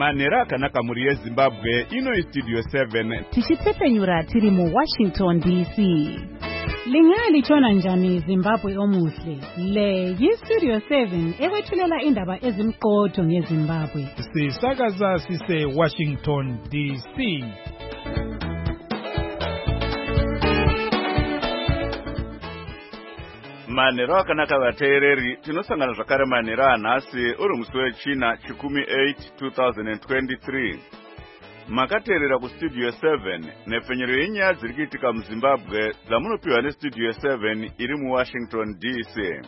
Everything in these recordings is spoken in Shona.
Manera akanaka muri yeZimbabwe ino Studio 7 tichitsepenyura tiri mu Washington DC. Lingali chona njani Zimbabwe omuhle. Le yi-Studio 7 ewethulela indaba ezimqotho ngeZimbabwe. Sisakaza sise Washington DC. Manero akanaka vateereri tinosangana zvakare manero anhasi uri musi wechina chikumi 8 2023. Makateerera kuStudio 7 nepfenyero yenyaya dziri kuitika muZimbabwe dzamunopiwa neStudio 7 iri muWashington DC.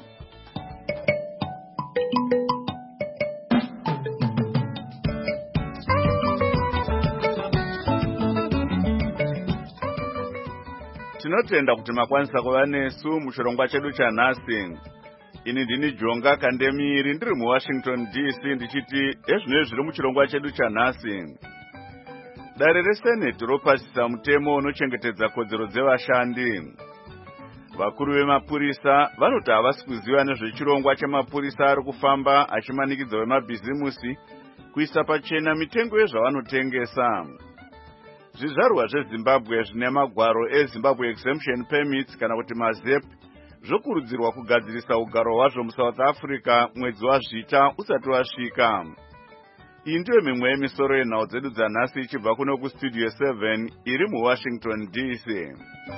Tinotenda kuti makwanisa kuva nesu muchirongwa chedu chanhasi. Ini ndini Jonga Kandemiri ndiri muWashington DC ndichiti ezvinezvi zviri muchirongwa chedu chanhasi. Dare reSenate ropasisa mutemo unochengetedza kodzero dzevashandi. Vakuru vemapurisa vanoti havasi kuziva nezvechirongwa chemapurisa ari kufamba achimanikidza vemabhizimusi kuisa pachena mitengo yezvavanotengesa. Zvizvarwa zveZimbabwe zvine magwaro eZimbabwe Exemption Permits kana kuti maZEP zvokurudzirwa kugadzirisa ugaro hwazvo muSouth Africa mwedzi wazvita usati wasvika. Iyi ndiyo mimwe yemisoro yenhau dzedu dzanhasi ichibva kuno kuStudio 7 iri muWashington DC.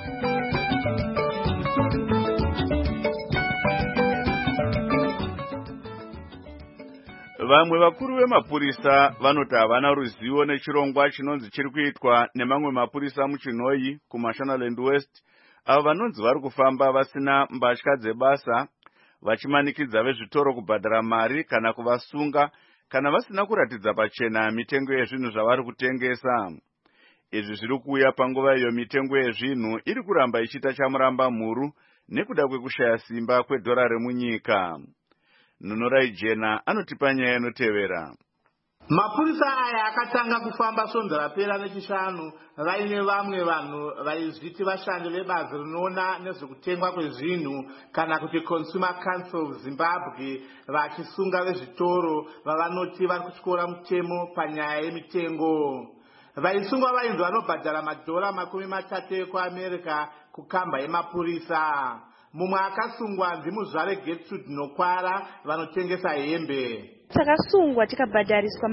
Vamwe vakuru vemapurisa vanoti havana ruzivo nechirongwa chinonzi chiri kuitwa nemamwe mapurisa muChinhoyi kuMashonaland West, avo vanonzi vari kufamba vasina mbatya dzebasa, vachimanikidza vezvitoro kubhadhara mari kana kuvasunga kana vasina kuratidza pachena mitengo yezvinhu zvavari kutengesa. Izvi zviri kuuya panguva iyo mitengo yezvinhu iri kuramba ichiita chamuramba mhuru nekuda kwekushaya simba kwedhora remunyika. Nunorai Jena anotipa nyaya inotevera. Mapurisa aya akatanga kufamba sonzo rapera nechishanu vaine vamwe vanhu vaizviti vashandi vebazi rinoona nezvekutengwa kwezvinhu kana kuti Consumer Council of Zimbabwe vachisunga vezvitoro vavanoti vari kutyora mutemo panyaya yemitengo. Vaisungwa vainzi vanobhadhara madhora $30 ekuAmerica kukamba yemapurisa. Mumwe akasungwa ndimuzvare Gertrude Nokwara vanotengesa hembe. Takasungwa tikabhadhariswa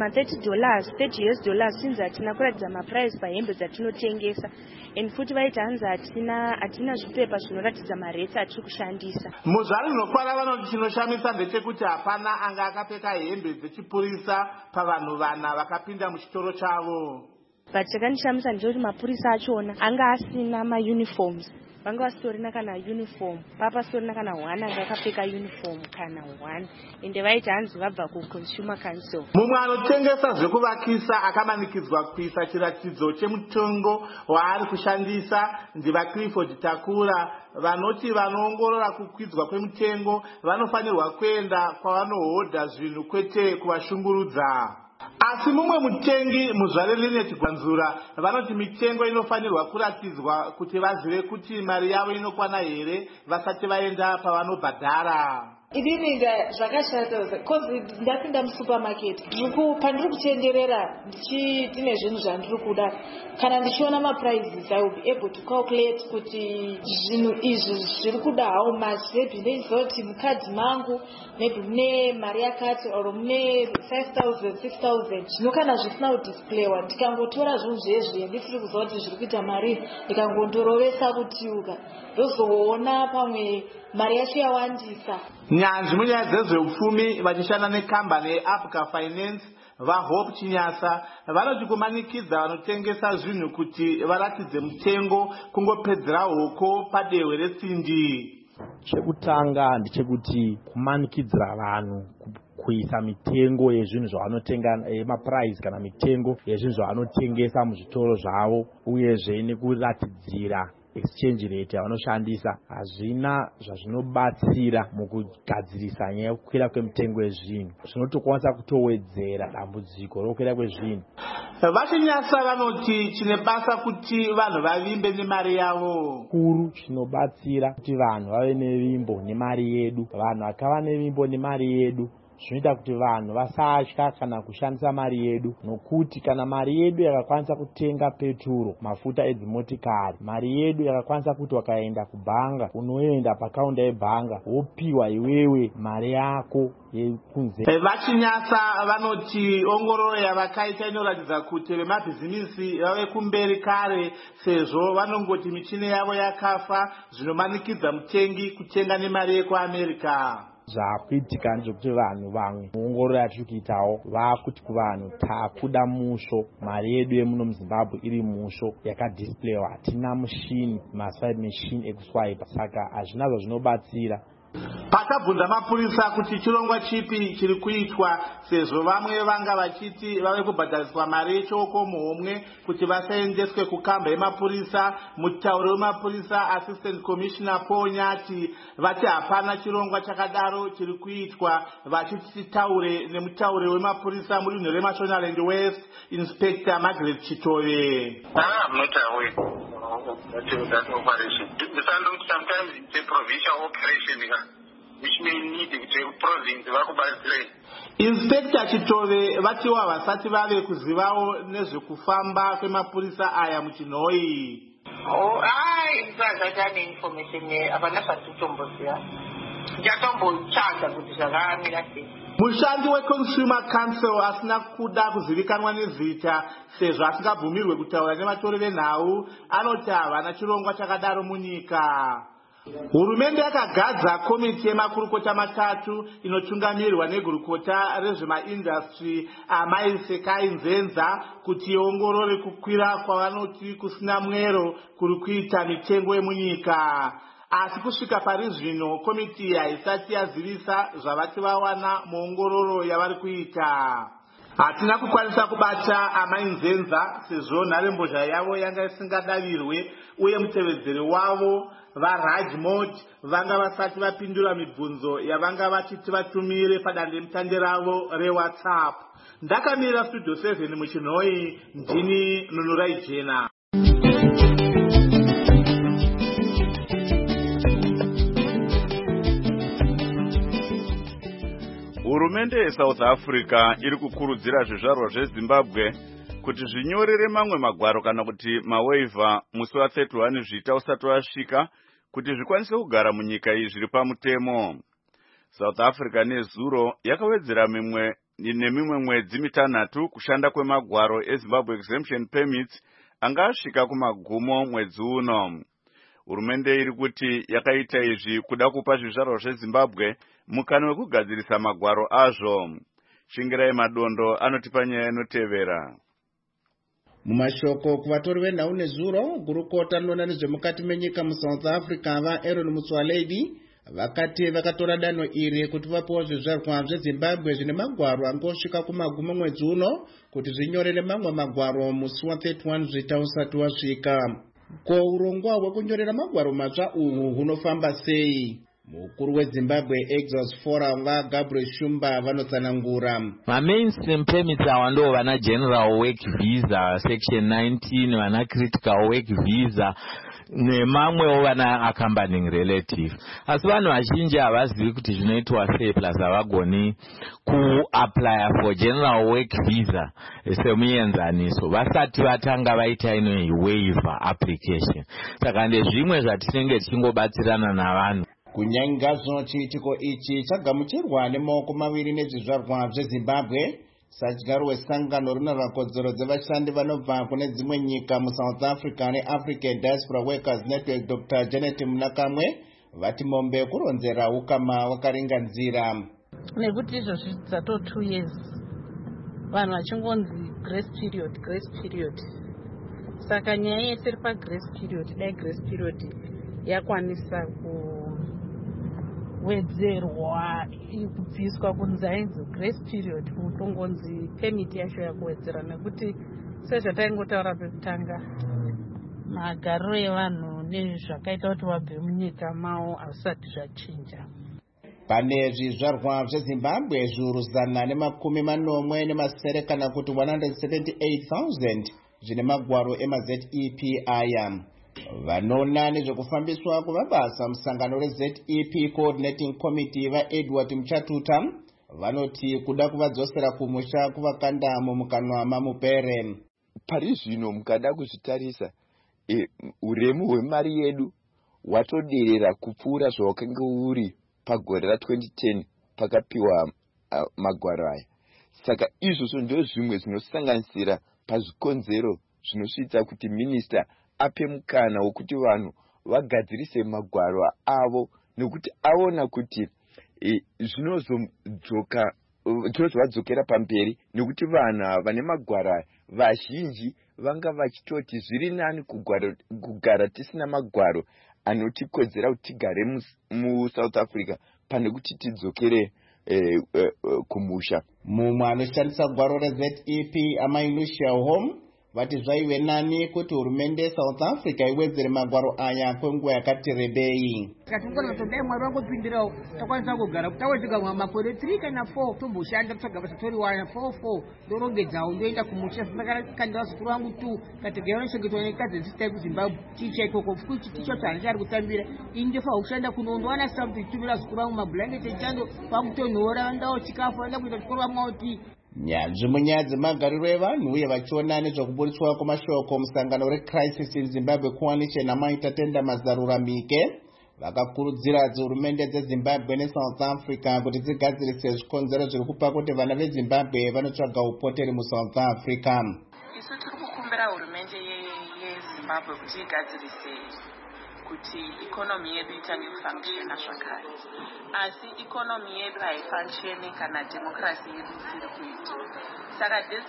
$30 since hatina kuratidza maprice pahembe dzatinotengesa. Futi vaiti hanzi hatina zvipepa zvinoratidza maresi atiri kushandisa. Muzvare Nokwara vanoti chinoshamisa ndechekuti hapana anga akapfeka hembe dzechipurisa pavanhu vana vakapinda muchitoro chavo. But chakandishamisa ndechekuti mapurisa achona anga asina mauniforms. Vanga vasitorina kana uniform, papa sitorina kana one anga akapfeka uniform kana one, ende vaiti hanzi vabva kuConsumer Council. Mumwe anotengesa zvekuvakisa akamanikidzwa kuisa chiratidzo chemutengo waari kushandisa ndiva Clifford Takura vanoti vanoongorora kukwidzwa kwemutengo vanofanirwa kuenda kwavanohodha zvinhu kwete kuvashungurudza. Asi mumwe mutengi muzvare Linet Gwanzura vanoti mitengo inofanirwa kuratidzwa kuti vazive kuti mari yavo inokwana here vasati vaenda pavanobhadhara. Idini zvakashata because ndapinda musupermarket pandiri kutenderera ndichitine zvinhu zvandiri kuda kana ndichiona maprices I will be able to calculate kuti zvinhu izvi zviri kuda how much. Maybe ndezoti mukadzi mangu maybe mune mari yakati or mune 5,000 6,000 zvinokana zvisina kudisplayiwa. Ndikangotora zvinhu zvezvi ndisiri kuziva kuti zviri kuita mari ndikangondorovesa kutiuka ndozoona pamwe mari yacho yawandisa. Nyanzvi munyaya dzezveupfumi vachishanda nekambani yeAfrica Finance vaHope Chinyasa vanoti kumanikidza vanotengesa zvinhu kuti varatidze mutengo kungopedzera hoko padehwe resimbi. Chekutanga ndechekuti kumanikidzira vanhu kuisa mitengo yezvinhu zvavanotenga maprice kana mitengo yezvinhu zvavanotengesa muzvitoro zvavo uyezve nekuratidzira exchange rate yavanoshandisa hazvina zvazvinobatsira mukugadzirisa nyaya yekukwira kwemitengo yezvinhu. Zvinotokwanisa kutowedzera dambudziko rokukwira kwezvinhu. Vachinyasa vanoti chine basa kuti vanhu vavimbe nemari yavo. Kuru chinobatsira kuti vanhu vave nevimbo nemari yedu. Vanhu vakava nevimbo nemari yedu zvinoita kuti vanhu vasatya kana kushandisa mari yedu, nokuti kana mari yedu yakakwanisa kutenga peturo, mafuta edzimotikari, mari yedu yakakwanisa kuti wakaenda kubhanga unoenda pakaunda yebhanga wopiwa iwewe mari yako yekunze. Vachinyasa vanoti ongororo yavakaita inoratidza kuti vemabhizimisi vave kumberi kare, sezvo vanongoti michini yavo yakafa, zvinomanikidza mutengi kutenga nemari yekuAmerica. Zvakuitika ndezvekuti vanhu vamwe muongororo yatiri kuitawo vakuti kuvanhu takuda musho, mari yedu yemuno muZimbabwe iri musho yakadisplayiwa, hatina mushini, maside machine ekuswaipa, saka hazvina zvazvinobatsira. Pakabvunza mapurisa kuti chirongwa chipi chiri kuitwa, sezvo vamwe vanga vachiti vave kubhadhariswa mari yechoko muhomwe kuti vasaendeswe kukamba yemapurisa. Mutauri wemapurisa Assistant Commissioner Paul Nyati vati hapana chirongwa chakadaro chiri kuitwa, vachiti titaure nemutauri wemapurisa mudunhu reMashonaland West, Inspector Margaret Chitove. I'm not aware of that operation. Sometimes it's a provincial operation which may need the province vakubatsira. Inspector Chitove vatiwa havasati vave kuzivawo nezvekufamba kwemapurisa aya muchinhoi. Zvazvatane information havana zvatitomboziva. Ndatombotsvaga kuti zvakamira sei. Mushandi weConsumer Council asina kuda kuzivikanwa nezita sezvo asingabvumirwe kutaura nevatori venhau, anoti havana chirongwa chakadaro munyika. Hurumende yakagadza komiti yemakurukota matatu inotungamirirwa negurukota rezvemaindastry Amai Sekai Nzenza kuti iongorore kukwira kwavanoti kusina mwero kuri kuita mitengo yemunyika. Asi kusvika pari zvino komiti haisati yazivisa zvavati vawana muongororo yavari kuita. Hatina kukwanisa kubata Amai Nzenza sezvo nharembozha yavo yanga isingadavirwe uye mutevedzeri wavo vaRajmot vanga vasati vapindura mibvunzo yavanga vachiti vatumire padandemutande ravo reWhatsApp. Ndakamira Studio 7 muchinhoi, ndini Nunurai Jena. Hurumende yeSouth Africa iri kukurudzira zvizvarwa zveZimbabwe kuti zvinyorere mamwe magwaro kana kuti mawaiver musi wa31 Zvita usati wasvika kuti zvikwanise kugara munyika iyi zviri pamutemo. South Africa nezuro yakawedzera nemimwe mwedzi mitanhatu kushanda kwemagwaro eZimbabwe Exemption Permits anga asvika kumagumo mwedzi uno. Hurumende iri kuti yakaita izvi kuda kupa zvizvarwa zveZimbabwe mukana wekugadzirisa magwaro azvo. Shingirai Madondo anotipa nyaya inotevera. Mumashoko kuvatori venhau nezuro, gurukota rinoona nezvemukati menyika muSouth Africa vaAaron Motsoaledi vakati vakatora danho iri kuti vapewo zvizvarwa zveZimbabwe zvine magwaro angosvika kumagumo mwedzi uno kuti zvinyorere mamwe magwaro musi wa31 Zvita usati wasvika. Ko urongwa hwekunyorera magwaro matsva uhu hunofamba sei? Mukuru weZimbabwe Exos Forum Gabriel Shumba vanotsanangura. Mainstream permits awando vana general work visa section 19, vana critical work visa nemamwewo vana accompanying relative. Asi vanhu vazhinji havazivi kuti zvinoitwa sei plus havagoni kuapply for general work visa semuenzaniso vasati vatanga vaita ino waiver application. Saka ndezvimwe zvatinenge tichingobatsirana navanhu. Kunyanga zvino chiitiko ichi chagamuchirwa nemaoko maviri nezvizvarwa zveZimbabwe sadyaro wesangano rinoona kodzero dzevashandi vanobva kune dzimwe nyika muSouth Africa neAfrican Diaspora Workers Network Dr. Janet Munakamwe vati mombe kuronzera ukama wakaringanzira. Nekuti izvozvi dzato 2 years vanhu vachingonzi grace period. Saka nyaya yese iri pagrace period, dai grace period yakwanisa kuwedzerwa kubviswa kunzi ainzi grace period kutongonzi permit yacho yakuwedzera, nekuti sezvataingotaura pekutanga magariro evanhu nezvakaita kuti vabve munyika mavo hazvisati zvachinja. Pane zvizvarwa zveZimbabwe zviuru 140 kana kuti 178,000 zvine magwaro emaZEP aya. Vanoona nezvekufambiswa kwemabasa musangano reZEP Coordinating Committee vaEdward Mchatuta vanoti kuda kuvadzosera kumusha kuvakanda mumukanwa mamupere. Pari zvino mukada kuzvitarisa uremu hwemari yedu watoderera kupfuura zvawakanga uri pagore ra2010 pakapiwa magwaro aya. Saka izvozvo ndio zvimwe zvinosanganisira pazvikonzero zvinosvitsa kuti minista ape mukana wokuti vanhu vagadzirise magwaro avo, nekuti aona kuti zvinozovadzokera pamberi, nekuti vanhu vane magwaro vazhinji vanga vachitoti zviri nani kugara tisina magwaro anotikodzera kuti tigare muSouth Africa pane kuti tidzokere kumusha. Mumwe anoshandisa gwaro reZEP Amai Lucia Home vati zvaive nani kuti hurumende South Africa iwedzere magwaro aya kwenguva yakati rebei. Tikatongona todai mwari wangopindirawo takwanisa kugara kutawetika makore 3 kana 4 tomboshanda kutsvaga basa toriwana 4 ndorongedzawo ndoenda kumusha. Saka zukuru wangu 2 kategera vanochengetwa nekadzi dzisitai kuZimbabwe chicha ikoko futi ticho chana chari kutambira indefa kushanda kuno ndowana something tumira zukuru wangu mablanket echando pakutonhora ndawo chikafu vanda kuita chikoro vamwauti. Nyanzvi munyaya dzemagariro evanhu uye vachiona nezvekuburitswa kwamashoko musangano reCrisis in Zimbabwe Coalition amaita Tenda Mazaruramike vakakurudzira hurumende dzeZimbabwe neSouth Africa kuti dzigadzirise zvikonzero zviri kupa kuti vana veZimbabwe vanotsvaga upoteri muSouth Africa. Isu tiri kukumbira hurumende yeZimbabwe kuti igadzirise kuti ikonomi yedu itange kufunctiona zvakare, asi ikonomi yedu haifunctioni kana democracy yedu isiri kuita. Saka this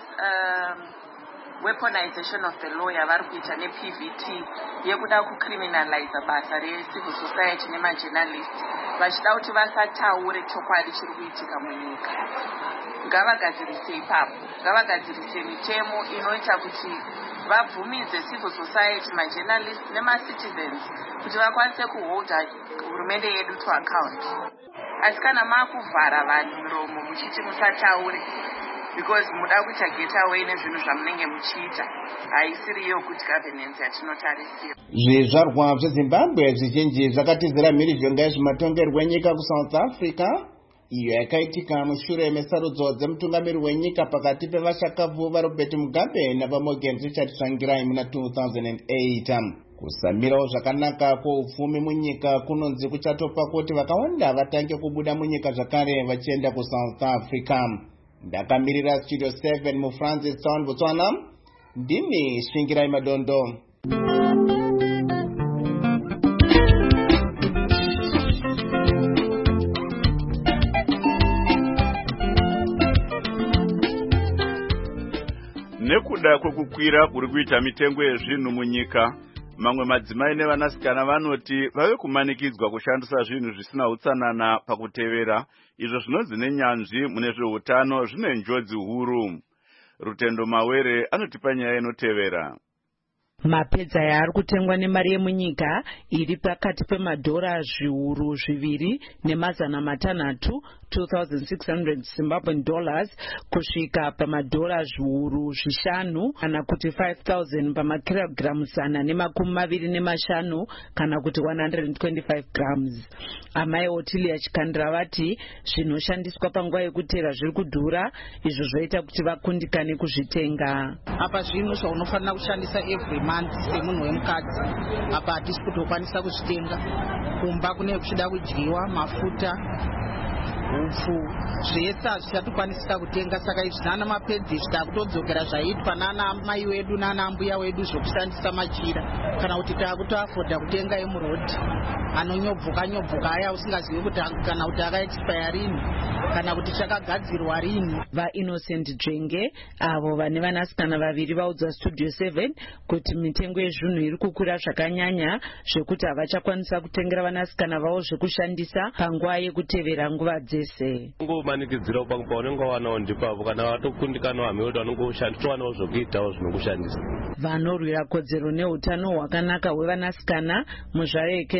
weaponization of the law yavari kuita nePVT yekuda kucriminalize basa recivil society nemajournalist vachida kuti vasataure chokwadi chiri kuitika munyika. Ngavagadzirise ipapo, ngavagadzirise mitemo inoita kuti vabvumize civil society, majournalists nemacitizens kuti vakwanise kuholda hurumende yedu to account. Asi kana makuvhara vanhu miromo muchiti musataure because muda kuita get away nezvinhu zvamunenge muchiita, haisiriyo good governance yatinotarisira. Zvizvarwa zveZimbabwe zvizhinji zvakatizira mhirizhonga yezvematongerwo enyika kuSouth Africa iyo yakaitika mushure mesarudzo dzemutungamiri wenyika pakati pevashakavu vaRobert Mugabe navaMorgan Richard Tsvangirai muna 2008. Kusamirawo zvakanaka kwoupfumi munyika kunonzi kuchatopa kuti vakawanda vatange kubuda munyika zvakare vachienda kuSouth Africa. Ndakamirira Studio 7 muFrancis Town, Botswana. Ndini Svingirai Madondo. Nekuda kwekukwira kuri kuita mitengo yezvinhu munyika, mamwe madzimai nevanasikana vanoti vave kumanikidzwa kushandisa zvinhu zvisina utsanana pakutevera, izvo zvinonzi nenyanzvi mune zveutano zvine njodzi huru. Rutendo Mawere anotipa nyaya inotevera. Mapedza yaari kutengwa nemari yemunyika iri pakati pemadhora zviuru 2 nemazana 600 $2,600 Zimbabwean dollars kusvika pamadhora zviuru 5 kana kuti 5,000 pamakirogiramu 125 kana kuti 125 grams. Amai Otilia Chikandira vati zvinoshandiswa panguva yekutera zviri kudhura, izvo zvoita kuti vakundikane kuzvitenga. Apa zvinhu zvaunofanira kushandisa every month semunhu wemukadzi, apa hatisi kutokwanisa kuzvitenga. Kumba kune kuchida kudyiwa, mafuta, upfu, zvese hazvichatokwanisika kutenga. Saka izvi nana mapedzi zvitakutodzokera zvaitwa nana mai wedu nana mbuya wedu zvokushandisa machira, kana kuti takutoafodha kutenga emurodhi anonyobvuka aya usingazivi kuti kana kuti akaexpire rini kana kuti chakagadzirwa rini. VaInnocent Dvenge avo vane vanasikana vaviri vaudzwa Studio 7 kuti mitengo yezvinhu iri kukwira zvakanyanya zvekuti havachakwanisa kutengera vanasikana vavo zvekushandisa panguva yekutevera nguva dzese. Ngomanikidzira paunenge wanawo ndipavo kana watokundikana hamwe kuti vanongoshandisa wanawo zvokuitawo zvinokushandisa. Vanorwira kodzero neutano hwakanaka hwevanasikana, muzvare Kenya Chief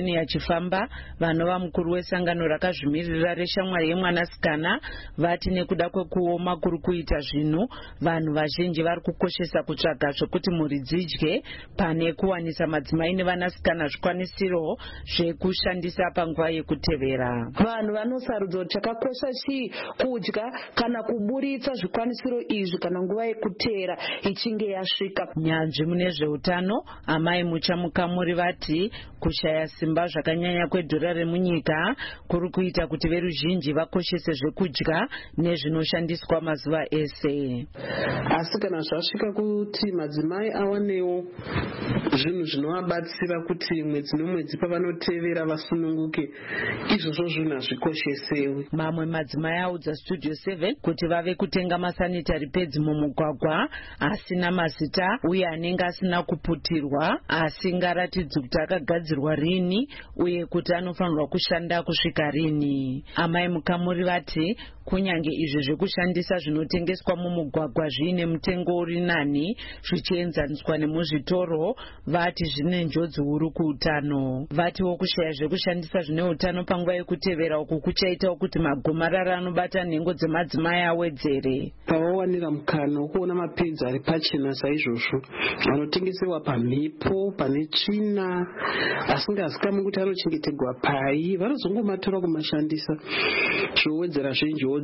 kufamba. Vanova mukuru wesangano rakazvimirira reshamwari yemwanasikana vati nekuda kwekuoma kuri kuita zvinhu, vanhu vazhinji vari kukoshesa kutsvaga zvokuti mhuri dzidye pane kuwanisa madzimai nevanasikana zvikwanisiro zvekushandisa panguva yekutevera. Vanhu vanosarudza kuti chakakosha chii, kudya kana kuburitsa zvikwanisiro izvi kana nguva yekutevera ichinge yasvika. Nyanzvi mune zveutano amai muchamukamuri vati kushaya simba zvakanyanya kwedhora remunyika kuri kuita kuti veruzhinji vakoshese zvekudya nezvinoshandiswa mazuva ese. Asi kana zvasvika kuti madzimai awanewo zvinhu zvinovabatsira kuti mwedzi nomwedzi pavanotevera vasununguke, izvozvo zvinhu hazvikoshesewi. Mamwe madzimai audza Studio 7 kuti vave kutenga masanitary pads mumugwagwa asina mazita uye anenge asina kuputirwa, asingaratidzi kuti akagadzirwa rini uye kuti anofanirwa kushanda kusvika rini. Amai mukamuri vati kunyange izvo zvekushandisa zvinotengeswa mumugwagwa zviine mutengo uri nani zvichienzaniswa nemuzvitoro, vati zvine njodzi huru kuutano. Vatiwo kushaya zvekushandisa zvine utano panguva yekutevera uku kuchaitawo kuti magomarara anobata nhengo dzemadzimai awedzere. Pavawanira mukana wokuona mapedzi ari pachena saizvozvo anotengeserwa pamhepo pane tsvina asingazikamwi kuti anochengeterwa pai, vanozongomatora kumashandisa zvowedzera zvenjodzi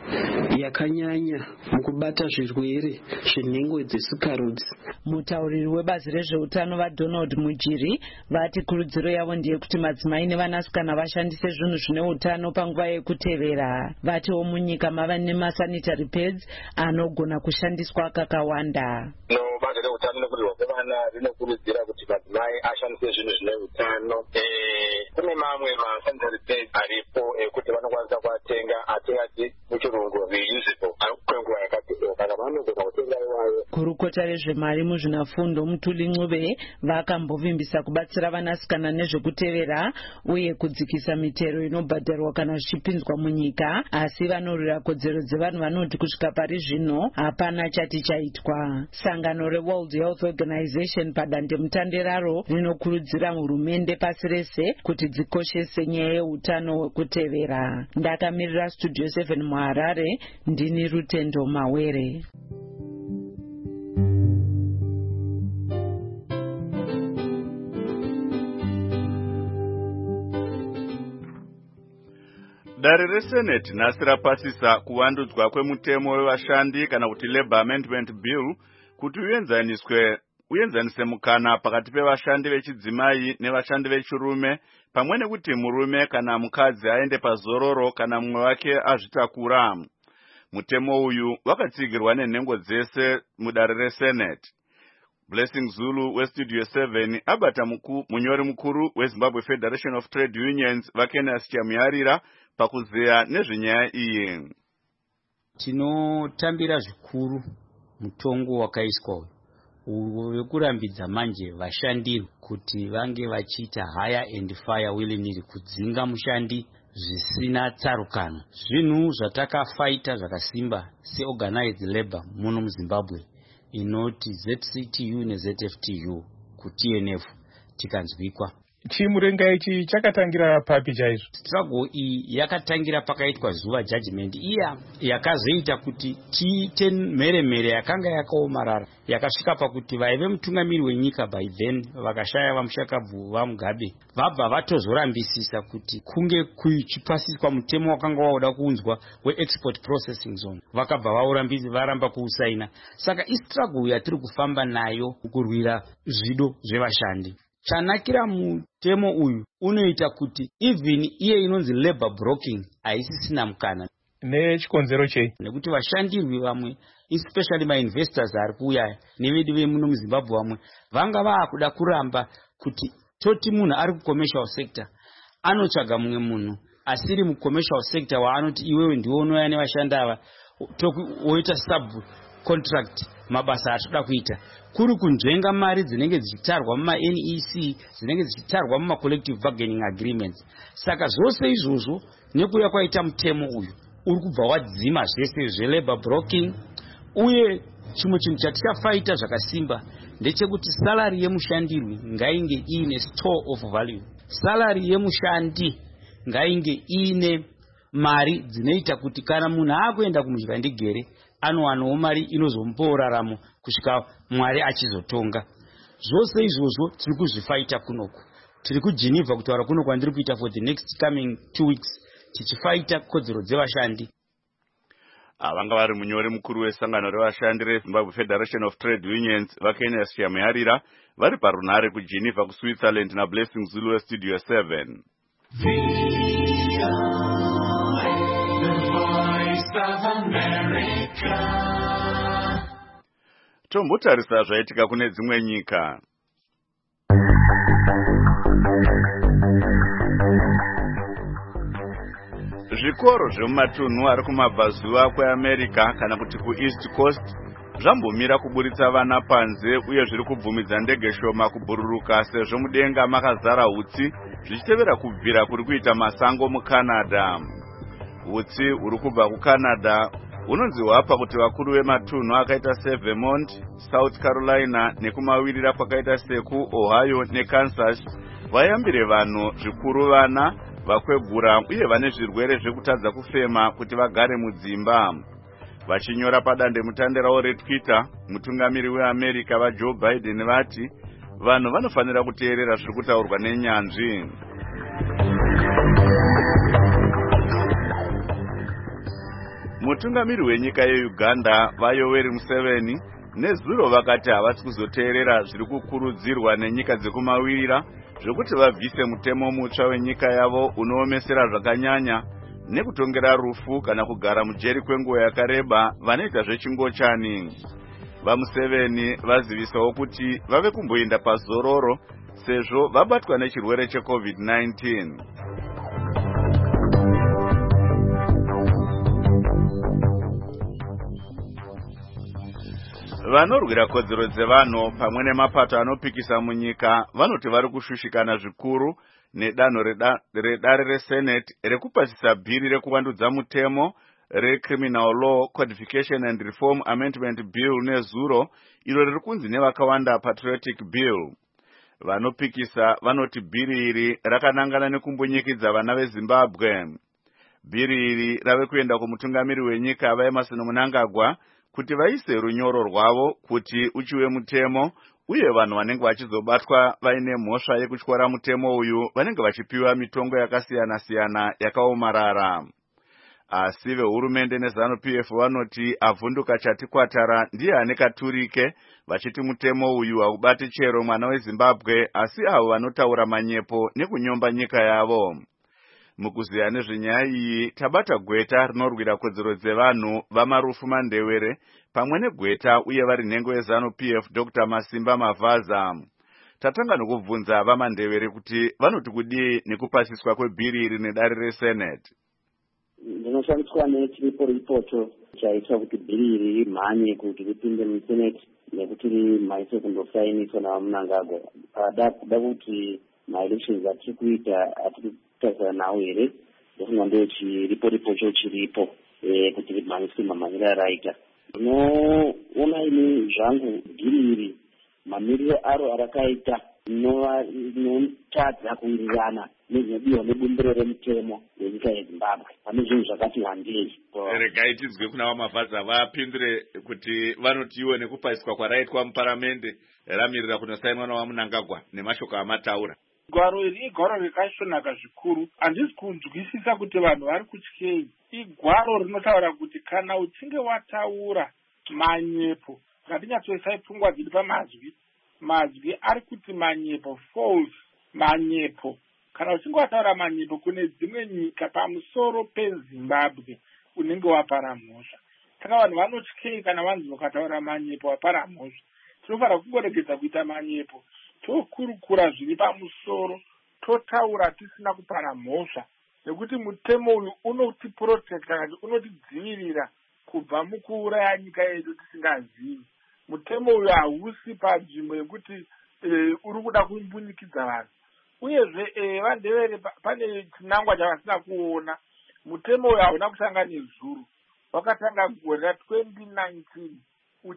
yakanyanya mukubata zvirwere zvenhengo dzesikarudzi. Mutauriri webazi rezveutano vaDonald Mujiri vati kurudziro yavo ndeyekuti madzimai nevanasikana vashandise zvinhu zvine utano panguva yekutevera. Vatiwo munyika mava nemasanitary pads anogona kushandiswa kakawanda. Bazi reutano nekurirwa kwevana rinokurudzira kuti madzimai ashandise zvinhu zvine utano. Kune mamwe masanitary pads aripo ekuti vanokwanisa kuatenga atingati muchirungu reusable kwenguva yakapera kana vanogona kutenga iwayo. Kurukota rezvemari muzvinafundo Mutuli Ncube vakambovimbisa kubatsira vanasikana nezvekutevera uye kudzikisa mitero inobhadharwa kana zvichipinzwa munyika, asi vanorwira kodzero dzevanhu vanoti kusvika pari zvino hapana chati chaitwa. Sangano reWorld Health Organization padandemutande raro rinokurudzira hurumende pasi rese kuti dzikoshese nyaya yeutano hwekutevera. Ndakamirira Studio 7 muHarare, ndini Rutendo Mawere. Dare reSenate nhasi rapasisa kuvandudzwa kwemutemo wevashandi kana kuti Labour Amendment Bill kuti uenzanise mukana pakati pevashandi vechidzimai nevashandi vechirume, pamwe nekuti murume kana mukadzi aende pazororo kana mumwe wake azvitakura. Mutemo uyu wakatsigirwa nenhengo dzese mudare reSenate. Blessing Zulu weStudio 7 abata munyori mukuru weZimbabwe Federation of Trade Unions Vakenas Chamuyarira pakuzeya nezvenyaya iyi. Tinotambira zvikuru mutongo wakaiswa uyu wekurambidza manje vashandi kuti vange vachiita hire and fire willy-nilly kudzinga mushandi zvisina tsarukano. Zvinhu zvatakafaita zvakasimba seorganized labor muno muZimbabwe inoti ZCTU neZFTU kuTNF tikanzwikwa. Chimurenga ichi chakatangira papi chaizvo? Struggle iyi yakatangira pakaitwa zuva judgment iya yakazoita kuti tiite mheremhere yakanga yakaomarara yakasvika pakuti vaive mutungamiri wenyika by then vakashaya vamushakabvu vaMugabe vabva vatozorambisisa kuti kunge kuchipasiswa mutemo wakanga wauda kuunzwa weexport processing zone, vakabva varamba kuusaina. Saka istruggle yatiri kufamba nayo kurwira zvido zvevashandi. Chanakira mutemo uyu unoita kuti even iye inonzi labor broking haisisina mukana. Nechikonzero chei? Nekuti vashandirwi vamwe, especially ma-investors ari kuuya nevedu vemuno muZimbabwe vamwe vanga vaakuda kuramba kuti toti munhu ari kucommercial sector anotsvaga mumwe munhu asiri mucommercial sector waanoti iwewe ndiwe unouya nevashandi ava woita subcontract mabasa atoda kuita, kuri kunzvenga mari dzinenge dzichitarwa muma-NEC dzinenge dzichitarwa muma-collective bargaining agreements. Saka zvose izvozvo nekuya kwaita mutemo uyu uri kubva wadzima zvese zvelabor broking. Uye chimwe chinhu chatichafaita zvakasimba ndechekuti salary yemushandirwi ngainge iine store of value. salary yemushandi ngainge ine mari dzinoita kuti kana munhu akuenda kumudya ndigere anowanawo mari inozomupawo raramo kusvika Mwari achizotonga. Zvose izvozvo tiri kuzvifaita kunoku. Tiri kuGeneva kutaura kuno kwandiri kuita for the next coming 2 weeks tichifaita kodzero dzevashandi. Vanga vari munyori mukuru wesangano revashandi reZimbabwe Federation of Trade Unions vaKenya Siyamuyarira vari parunhare kuGeneva kuSwitzerland naBlessing Zulu Studio 7. Tombotarisa zvaitika kune dzimwe nyika. Zvikoro zvemumatunhu ari kumabvazuva kweAmerica kana kuti kuEast Coast zvambomira kuburitsa vana panze uye zviri kubvumidza ndege shoma kubhururuka sezvo mudenga makazara hutsi zvichitevera kubvira kuri kuita masango muCanada. Hutsi huri kubva kuCanada hunonzi hwapa kuti vakuru vematunhu akaita seVermont, South Carolina nekumawirira kwakaita sekuOhio neKansas vayambire vanhu zvikuru vana vakwegura uye vane zvirwere zvekutadza kufema kuti vagare mudzimba. Vachinyora padandemutande ravo reTwitter, mutungamiri weAmerica vaJoe Biden vati vanhu vanofanira kuteerera zviri kutaurwa nenyanzvi. Mutungamiri wenyika yeUganda vaYoweri Museveni nezuro vakati havasi kuzoteerera zviri kukurudzirwa nenyika dzekumawirira zvokuti vabvise mutemo mutsva wenyika yavo unoomesera zvakanyanya nekutongera rufu kana kugara mujeri kwenguva yakareba vanoita zvechingochani. VaMuseveni vazivisawo kuti vave kumboenda pazororo sezvo vabatwa nechirwere cheCovid-19. Vanorwira kodzero dzevanhu pamwe nemapato anopikisa munyika vanoti vari kushushikana zvikuru nedanho redare reSenate rekupasisa bhiri rekuvandudza mutemo reCriminal Law Codification and Reform Amendment Bill nezuro iro riri kunzi nevakawanda Patriotic Bill. Vanopikisa vanoti bhiri iri rakanangana nekumbonyikidza vana veZimbabwe. Bhiri iri rave kuenda kumutungamiri wenyika vaEmmerson Mnangagwa kuti vaise runyoro rwavo kuti uchiwe mutemo uye vanhu vanenge vachizobatwa vaine mhosva yekutyora mutemo uyu vanenge vachipiwa mitongo yakasiyana-siyana yakaomarara. Asi vehurumende neZANU-PF vanoti avhunduka chati kwatara ndiye ane katurike vachiti mutemo uyu haubati chero mwana weZimbabwe asi avo vanotaura manyepo nekunyomba nyika yavo. Mukuziya nezvenyaya iyi tabata gweta rinorwira kodzero dzevanhu vaMarufu Mandewere pamwe negweta uye vari nhengo yeZANU-PF Dr. Masimba Mavhaza. Tatanga nokubvunza vaMandewere kuti vanoti kudii nekupasiswa kwebhiri iri nedare reSenate. Ndinoshandiswa nechiripo ripoto chaita kuti bhiri iri rimhanye kuti ripinde muSenate nekuti rimaise kundosainiswa navaMnangagwa. Kuda kuti maelections atiri kuita atiri kutarisana nawo here ndofunga ndo chiripo chiripo kuti rimhanyiswe mamhanyire araita. Unoona ini zvangu bhiri iri mamiriro aro arakaita inotadza kuwirirana nezvinodiwa nebumbiro remutemo wenyika yeZimbabwe. Pane zvinhu zvakati wandei. Regai tidzwe kuna vaMavhaza vapindure kuti vanoti iwe nekupasiswa kwaraitwa muparamende ramirira kunosainwa navaMnangagwa nemashoko amataura. Gwaro iri igwaro rakashonaka zvikuru. Handisi kunzwisisa kuti vanhu vari kutyei. Igwaro rinotaura kuti kana uchinge wataura manyepo, ngatinyatsoisai pfungwa dziri pamazwi. Mazwi ari kuti manyepo, false manyepo. Kana uchinge wataura manyepo kune dzimwe nyika pamusoro peZimbabwe unenge wapara mhosva. Saka vanhu vanotyei kana vanzi vakataura manyepo wapara mhosva. Tinofanira kungoregedza kuita manyepo. Tokurukura zviri pamusoro, totaura tisina kupara mhosva, nekuti mutemo uyu unotiprotecta kana unotidzivirira kubva mukuuraya nyika yedu tisingazivi. Mutemo uyu hausi panzvimbo yekuti uri kuda kumbunyikidza vanhu. Uyezve vaNdebele pane chinangwa chavasina kuona. Mutemo uyu hauna kutanga nezuro, wakatanga gore ra2019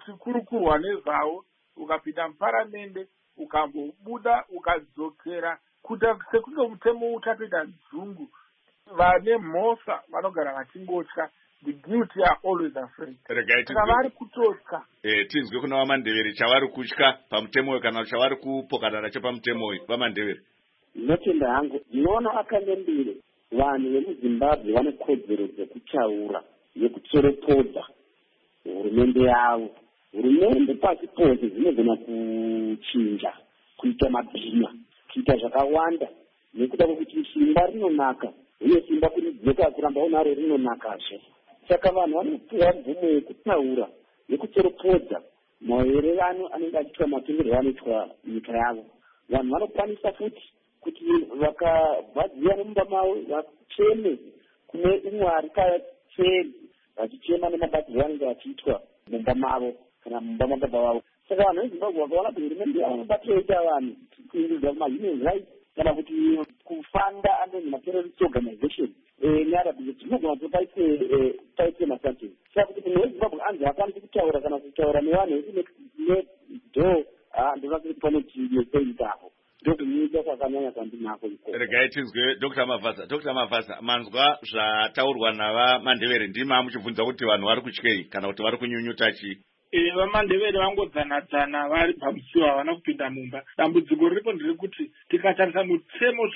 uchikurukurwa nezvawo ukapinda muparamende ukambobuda ukadzokera kuita sekunge mutemo utatoita dzungu, vane mhosva vanogara vachingotya. The guilty are always afraid. Saka vari kutotya. Tinzwe kuna vaMandebere chavari kutya pamutemo uyu kana chavari kupokana nacho pamutemo uyu vaMandebere. Ndinotenda hangu ndinoona vakandembere vanhu vemuZimbabwe vane kodzero dzekutaura yekutsoropodza hurumende yavo. Hurumende pasi pose dzinogona kuchinja, kuita mabhinya, kuita zvakawanda nekuda kwekuti simba rinonaka uye simba kuridzoka kuramba unaro rinonakazve. Saka vanhu vanopiwa mvumo yekutaura yekutsoropodza maererano anenge achiitwa matongerwo anoitwa nyika yavo. Vanhu vanokwanisa futi kuti vakabvadziwa nemumba mavo vacheme kune umwe ari kacheni vachichema nemabatirwo anenge vachiitwa mumba mavo kana mumba mababa vavo. Saka vanhu veZimbabwe vakaona kuti hurumende yavo inobatirwa vanhu kuindudza kuma-human rights kana kuti kufanda under ma-terrorist organization nearabia tinogona kuti paite masanctions. Saka kuti munhu weZimbabwe anzi hakwanisi kutaura kana kutaura nevanhu vekunedho ndinoona kuti panotineseitapo ndokunyika kwakanyanya kwandinako iko. Regai tinzwe Dr. Mavasa. Dr. Mavasa, manzwa zvataurwa navaMandebere ndima muchibvunza kuti vanhu vari kutyei kana kuti vari kunyunyuta chii? VaMandebere vangodzana-dzana vari pamusiwo havana kupinda mumba. Dambudziko riripo nderekuti tikatarisa mutemo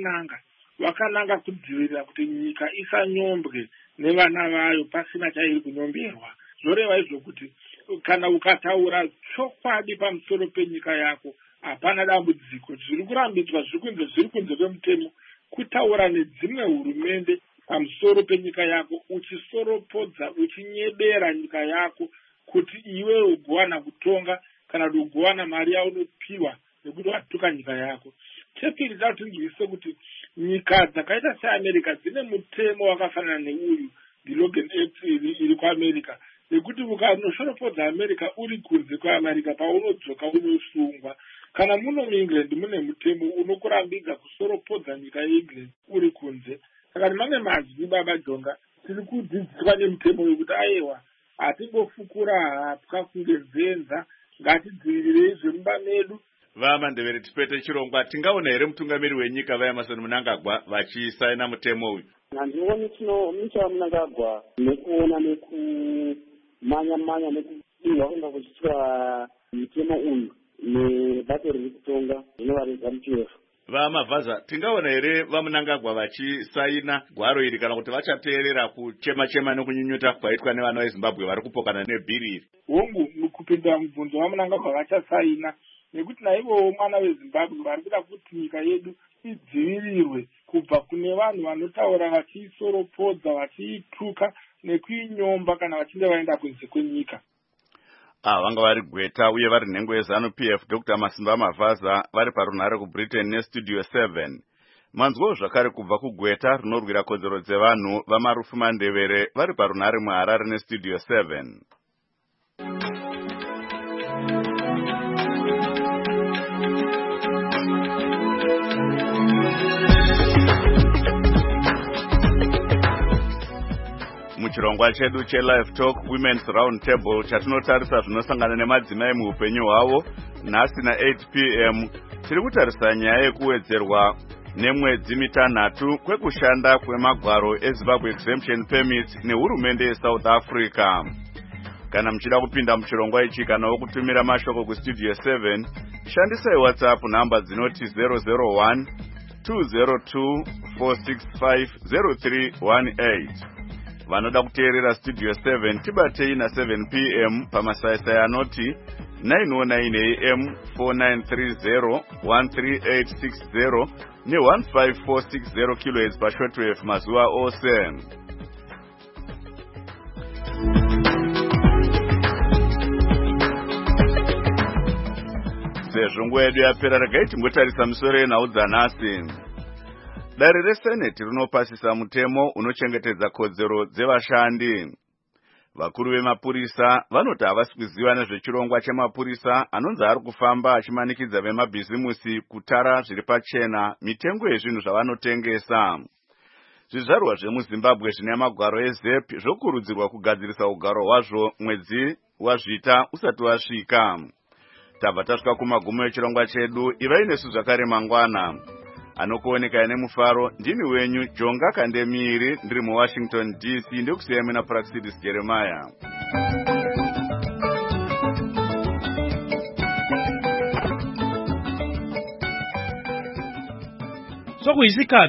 vakananga kudzivirira kuti nyika isanyombwe nevana vayo pasina chairi kunyomberwa. Zvoreva izvo kuti kana ukataura chokwadi pamusoro penyika yako hapana dambudziko. Zviri kurambidzwa zviri kunze kwemutemo kutaura nedzimwe hurumende pamusoro penyika yako uchisoropodza uchinyebera nyika yako kuti iwe ugowana kutonga kana kuti ugowana mari yaunopiwa nekuti watuka nyika yako. Chepiri tatinzwise kuti nyika dzakaita seAmerica dzine mutemo wakafanana neuyu Logan Act iri kuAmerica, nekuti ukanosoropodza America uri kunze kwaAmerica paunodzoka unosungwa. Kana muno muEngland mune mutemo unokurambidza kusoropodza nyika yeEngland uri kunze. Saka mamwe mazwi baba Jonga tiri kudzidziswa nemutemo wekuti aiwa hatingofukura hapwa kunge nzenza, ngatidzivirirei zvemumba medu. VaMandebere tipete chirongwa, tingaona here mutungamiri wenyika vaEmmerson Mnangagwa vachisaina mutemo uyu? Handinooni chinomucha Mnangagwa nekuona nekumanya-manya nekudingwa kunga kuchiitwa mutemo uyu nebato riri kutonga rinova reZANU-PF. VaMavhaza, tingaona here vaMnangagwa vachisaina gwaro iri kana kuti vachateerera kuchema-chema nekunyunyuta kwaitwa nevana veZimbabwe vari kupokana nebhiri iri? Hongu kupinda mubvunzo vaMnangagwa vachasaina nekuti naivowo mwana weZimbabwe vari kuda kuti nyika yedu idzivirirwe kubva kune vanhu vanotaura vachiisoropodza vachiituka nekuinyomba kana vachinge vaenda kunze kwenyika. Vanga vari Gweta uye vari nhengo yeZANU-PF Dr. Masimba Mavhaza vari parunhare kuBritain neStudio 7. Manzwawo zvakare kubva kuGweta rinorwira kodzero dzevanhu vaMarufu Mandebere vari parunhare muHarare neStudio 7. Muchirongwa chedu cheLive Talk Women's Round Table chatinotarisa zvinosangana nemadzimai muupenyu hwavo nhasi na8 p.m. tiri kutarisa nyaya yekuwedzerwa nemwedzi mitanhatu kwekushanda kwemagwaro eZimbabwe Exemption Permit nehurumende yeSouth Africa. Kana muchida kupinda muchirongwa ichi kana wokutumira mashoko kuStudio 7, shandisai WhatsApp namba dzinoti 001 202 465 0318. Vanoda kuteerera Studio 7 tibatei na7 p.m. pamasaisai anoti 909 AM 4930 13860 ne15460 kHz pashortwave mazuva ose. Sezvo nguva yedu yapera, regai tingotarisa misoro yenhau dzanhasi. Dare reSeneti rinopasisa mutemo unochengetedza kodzero dzevashandi. Vakuru vemapurisa vanoti havasi kuziva nezvechirongwa chemapurisa anonzi ari kufamba achimanikidza vemabhizimusi kutara zviri pachena mitengo yezvinhu zvavanotengesa. Zvizvarwa zvemuZimbabwe zvine magwaro eZEP zvokurudzirwa kugadzirisa ugaro hwazvo mwedzi wazvita usati wasvika. Tabva tasvika kumagumo echirongwa chedu. Ivai nesu zvakare mangwana. anokuoneka nemufaro. Ndini wenyu Jonga Kandemiri, ndiri muWashington DC. Ndikusiyemi na Praxidis Jeremiah. Sokuyisikhathi